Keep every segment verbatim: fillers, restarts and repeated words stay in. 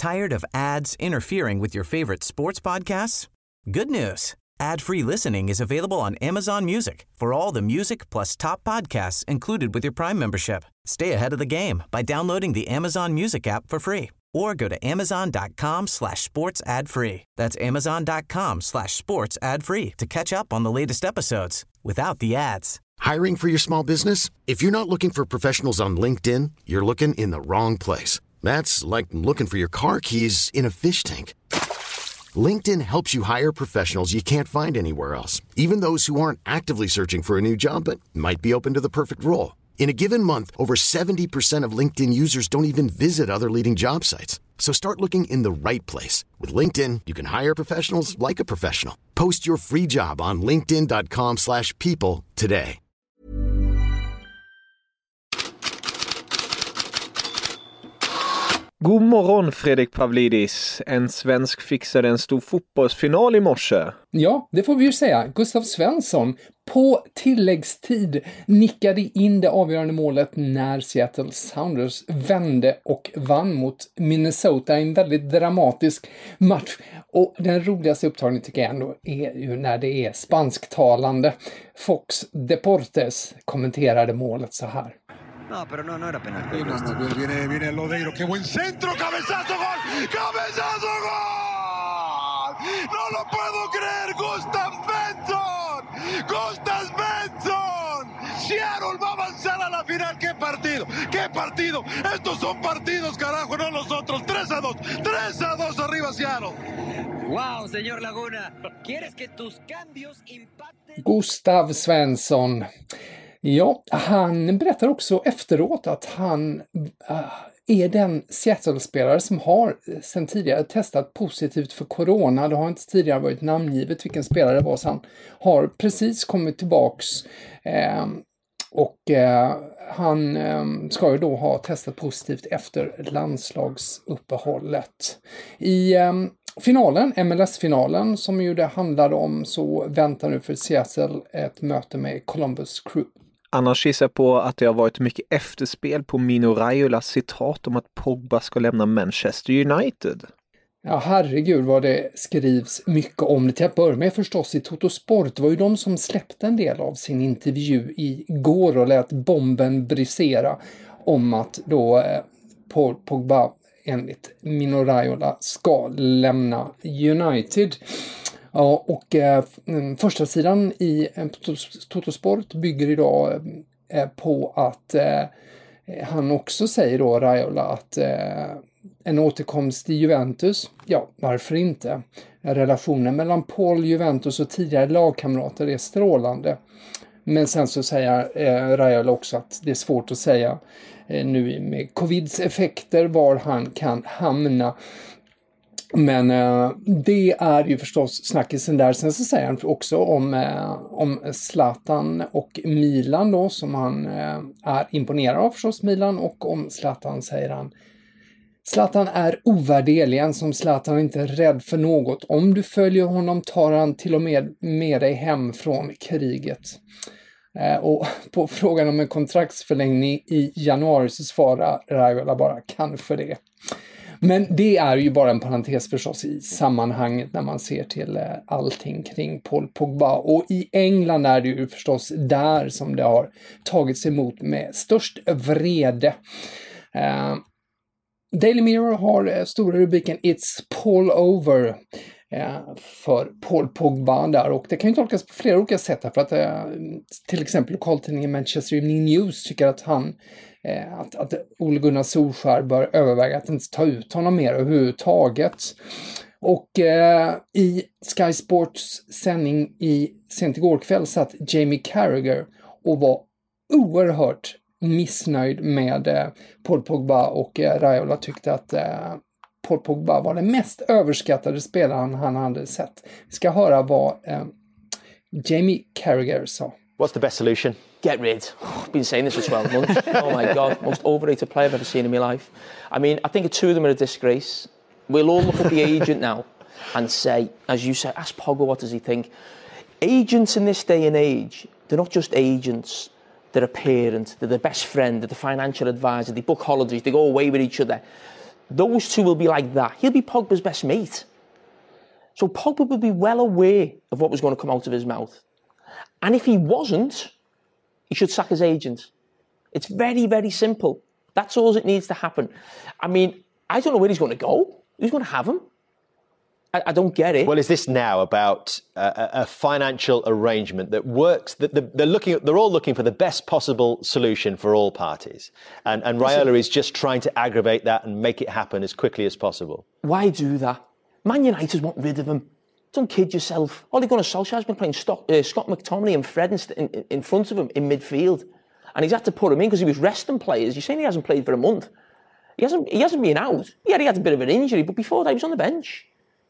Tired of ads interfering with your favorite sports podcasts? Good news. Ad-free listening is available on Amazon Music for all the music plus top podcasts included with your Prime membership. Stay ahead of the game by downloading the Amazon Music app for free or go to amazon.com slash sports ad free. That's amazon.com slash sports ad free to catch up on the latest episodes without the ads. Hiring for your small business? If you're not looking for professionals on LinkedIn, you're looking in the wrong place. That's like looking for your car keys in a fish tank. LinkedIn helps you hire professionals you can't find anywhere else, even those who aren't actively searching for a new job but might be open to the perfect role. In a given month, over seventy percent of LinkedIn users don't even visit other leading job sites. So start looking in the right place. With LinkedIn, you can hire professionals like a professional. Post your free job on linkedin.com slash people today. God morgon Fredrik Pavlidis. En svensk fixade en stor fotbollsfinal i morse. Ja, det får vi ju säga. Gustav Svensson på tilläggstid nickade in det avgörande målet när Seattle Sounders vände och vann mot Minnesota i en väldigt dramatisk match. Och den roligaste upptagningen tycker jag ändå är ju när det är spansktalande. Fox Deportes kommenterade målet så här. No, pero no, no era penal. Sí, no, no, viene, viene Lodeiro, qué buen centro, cabezazo, gol, cabezazo, gol. No lo puedo creer, Gustav Svensson, Gustav Svensson. Seattle va a avanzar a la final, qué partido, qué partido. Estos son partidos, carajo, no los otros. tres a dos, tres a dos arriba Seattle. Wow, señor Laguna, ¿quieres que tus cambios impacten? Gustav Svensson. Ja, han berättar också efteråt att han äh, är den Seattle-spelare som har sedan tidigare testat positivt för corona. Det har inte tidigare varit namngivet vilken spelare det var, så han har precis kommit tillbaks eh, och eh, han eh, ska ju då ha testat positivt efter landslagsuppehållet. I eh, finalen, M L S-finalen som ju det handlade om, så väntar nu för Seattle ett möte med Columbus Crew. Annars gissar på att det har varit mycket efterspel på Mino Raiolas citat om att Pogba ska lämna Manchester United. Ja, herregud vad det skrivs mycket om det. Till att börja med förstås i Toto Sport. Det var ju de som släppte en del av sin intervju igår och lät bomben brisera om att då eh, Paul Pogba enligt Mino Raiola ska lämna United. Ja, och eh, första sidan i eh, Totosport bygger idag eh, på att eh, han också säger då, Raiola, att eh, en återkomst till Juventus, ja, varför inte? Relationen mellan Paul, Juventus och tidigare lagkamrater är strålande. Men sen så säger eh, Raiola också att det är svårt att säga eh, nu med covids effekter var han kan hamna. Men eh, det är ju förstås snackisen där. Sen så säger han också om, eh, om Zlatan och Milan då, som han eh, är imponerad av förstås, Milan. Och om Zlatan säger han: Zlatan är ovärderlig, en som Zlatan inte är rädd för något. Om du följer honom tar han till och med med dig hem från kriget. Eh, och på frågan om en kontraktsförlängning i januari så svarar Raiola bara kanske det. Men det är ju bara en parentes förstås i sammanhanget när man ser till allting kring Paul Pogba. Och i England är det ju förstås där som det har tagits emot med störst vrede. Uh, Daily Mirror har stora rubriken It's Paul Over uh, för Paul Pogba där. Och det kan ju tolkas på flera olika sätt. För att uh, till exempel lokaltidningen Manchester Evening News tycker att han Att, att Ole Gunnar Solskjær bör överväga att inte ta ut honom mer överhuvudtaget. Och eh, i Sky Sports sändning i sent igår kväll satt Jamie Carragher och var oerhört missnöjd med eh, Paul Pogba, och eh, Raiola tyckte att eh, Paul Pogba var den mest överskattade spelaren han hade sett. Vi ska höra vad eh, Jamie Carragher sa. What's the best solution? Get rid. I've been saying this for twelve months. Oh my God, most overrated player I've ever seen in my life. I mean, I think the two of them are a disgrace. We'll all look at the agent now and say, as you say, ask Pogba, what does he think? Agents in this day and age, they're not just agents. They're a parent, they're the best friend, they're the financial advisor, they book holidays, they go away with each other. those two will be like that. He'll be Pogba's best mate. So Pogba would be well aware of what was going to come out of his mouth. And if he wasn't, he should sack his agent. It's very, very simple. That's all that needs to happen. I mean, I don't know where he's going to go. Who's going to have him? I, I don't get it. Well, is this now about a, a financial arrangement that works? That the, they're looking, they're all looking for the best possible solution for all parties, and, and Raiola is just trying to aggravate that and make it happen as quickly as possible. Why do that? Man United want rid of him. Don't kid yourself. Ole Gunnar Solskjaer's been playing Stock, uh, Scott McTominay and Fred in, in, in front of him in midfield, and he's had to put him in because he was resting players. You're saying he hasn't played for a month. He hasn't. He hasn't been out. Yeah, he had a bit of an injury, but before that, he was on the bench.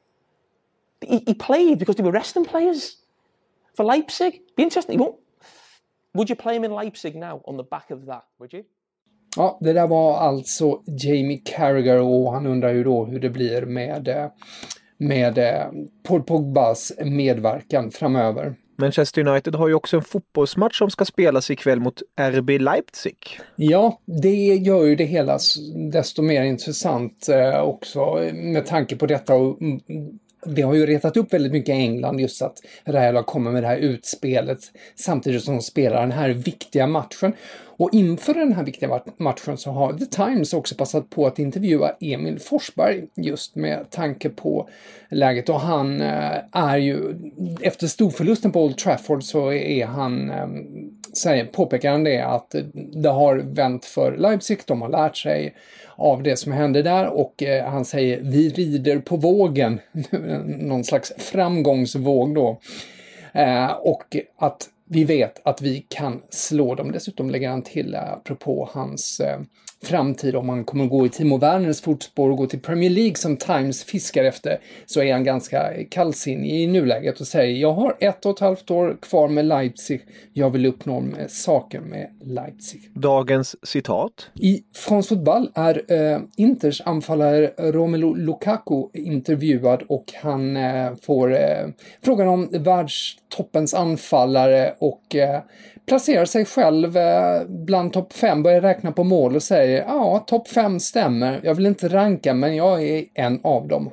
He, he played because they were resting players for Leipzig. Be interesting. He won't. Would you play him in Leipzig now on the back of that? Would you? Ja, det där var alltså Jamie Carragher, och han undrar ju då hur det blir med, med Paul Pogbas medverkan framöver. Manchester United har ju också en fotbollsmatch som ska spelas ikväll mot R B Leipzig. Ja, det gör ju det hela desto mer intressant eh, också med tanke på detta. Och det har ju retat upp väldigt mycket i England just att Raiola kommer med det här utspelet samtidigt som de spelar den här viktiga matchen. Och inför den här viktiga matchen så har The Times också passat på att intervjua Emil Forsberg just med tanke på läget. Och han är ju, efter storförlusten på Old Trafford så är han, säger, påpekar han det att det har vänt för Leipzig, de har lärt sig av det som hände där, och eh, han säger vi rider på vågen, någon slags framgångsvåg då, eh, och att vi vet att vi kan slå dem. Dessutom lägger han till apropå hans eh, framtid, om han kommer att gå i Timo Werners fotspår och gå till Premier League som Times fiskar efter, så är han ganska kallsinnig i nuläget och säger jag har ett och ett halvt år kvar med Leipzig, jag vill uppnå med saker med Leipzig. Dagens citat. I France Football är eh, Inters anfallare Romelu Lukaku intervjuad, och han eh, får eh, frågan om världstoppens anfallare och eh, placerar sig själv eh, bland topp fem, börjar räkna på mål och säger ja, topp fem stämmer, jag vill inte ranka men jag är en av dem.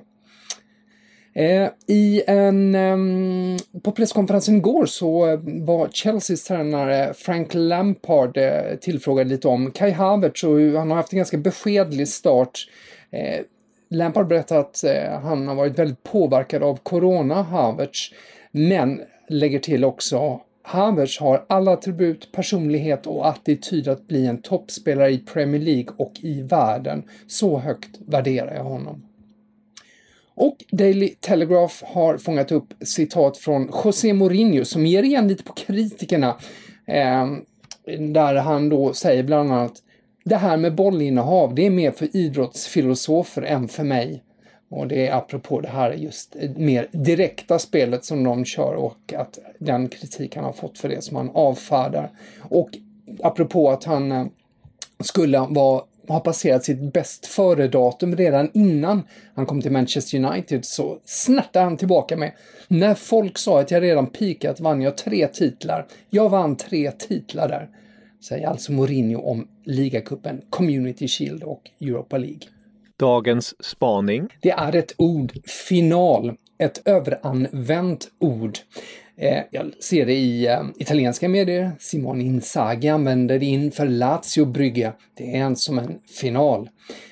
Eh, I en, eh, på presskonferensen igår så eh, var Chelseas tränare Frank Lampard eh, tillfrågad lite om Kai Havertz, och han har haft en ganska beskedlig start. Eh, Lampard berättar att eh, han har varit väldigt påverkad av corona, Havertz, men lägger till också Havertz har alla attribut, personlighet och attityd att bli en toppspelare i Premier League och i världen. Så högt värderar jag honom. Och Daily Telegraph har fångat upp citat från José Mourinho som ger igen lite på kritikerna. Eh, där han då säger bland annat det här med bollinnehav, det är mer för idrottsfilosofer än för mig. Och det är apropå det här just mer direkta spelet som de kör, och att den kritik han har fått för det som han avfärdar. Och apropå att han skulle vara, ha passerat sitt bäst före-datum redan innan han kom till Manchester United, så snärtade han tillbaka med när folk sa att jag redan pikat vann jag tre titlar. Jag vann tre titlar där. Säger alltså Mourinho om ligacupen, Community Shield och Europa League. Dagens spaning. Det är ett ord, final. Ett överanvänt ord. Eh, jag ser det i eh, italienska medier. Simone Inzaghi använder det inför Lazio Brygge. Det är en som en final.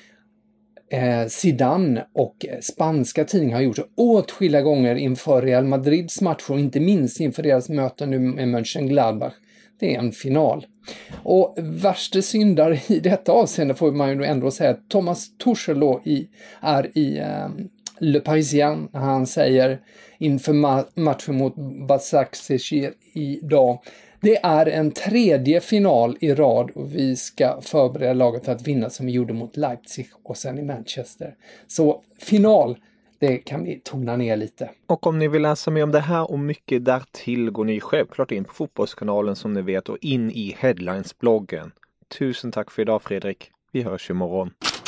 Eh, Zidane och spanska tidningar har gjort det åtskilliga gånger inför Real Madrids matcher, och inte minst inför deras möten nu med Mönchengladbach. Det är en final. Och värsta syndare i detta avseende får man ju ändå säga att Thomas Tuchel då i, är i eh, Le Parisien. Han säger inför ma- matchen mot Başakşehir idag. Det är en tredje final i rad och vi ska förbereda laget för att vinna som vi gjorde mot Leipzig och sen i Manchester. Så final, det kan vi tona ner lite. Och om ni vill läsa mer om det här och mycket därtill går ni självklart in på Fotbollskanalen som ni vet och in i Headlines-bloggen. Tusen tack för idag Fredrik. Vi hörs imorgon.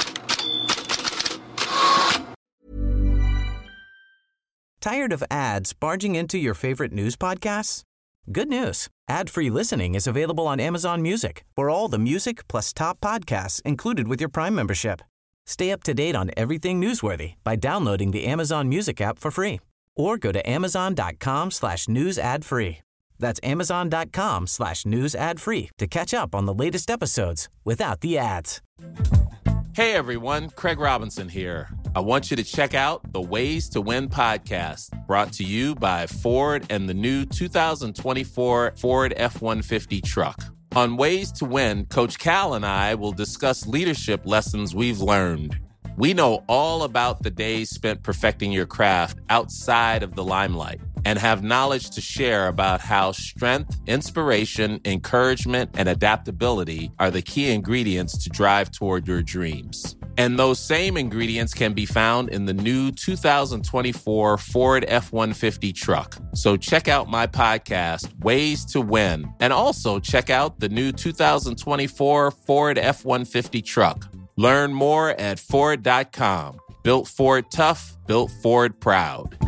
Tired of ads barging into your favorite news podcasts? Good news. Ad-free listening is available on Amazon Music for all the music plus top podcasts included with your Prime membership. Stay up to date on everything newsworthy by downloading the Amazon Music app for free or go to amazon.com slash news ad free. That's amazon.com slash news ad free to catch up on the latest episodes without the ads. Hey everyone, Craig Robinson here. I want you to check out the Ways to Win podcast, brought to you by Ford and the new two thousand twenty-four Ford F one fifty truck. On Ways to Win, Coach Cal and I will discuss leadership lessons we've learned. We know all about the days spent perfecting your craft outside of the limelight and have knowledge to share about how strength, inspiration, encouragement, and adaptability are the key ingredients to drive toward your dreams. And those same ingredients can be found in the new two thousand twenty-four Ford F one fifty truck. So check out my podcast, Ways to Win, and also check out the new two thousand twenty-four Ford F one fifty truck. Learn more at Ford dot com. Built Ford tough, built Ford proud.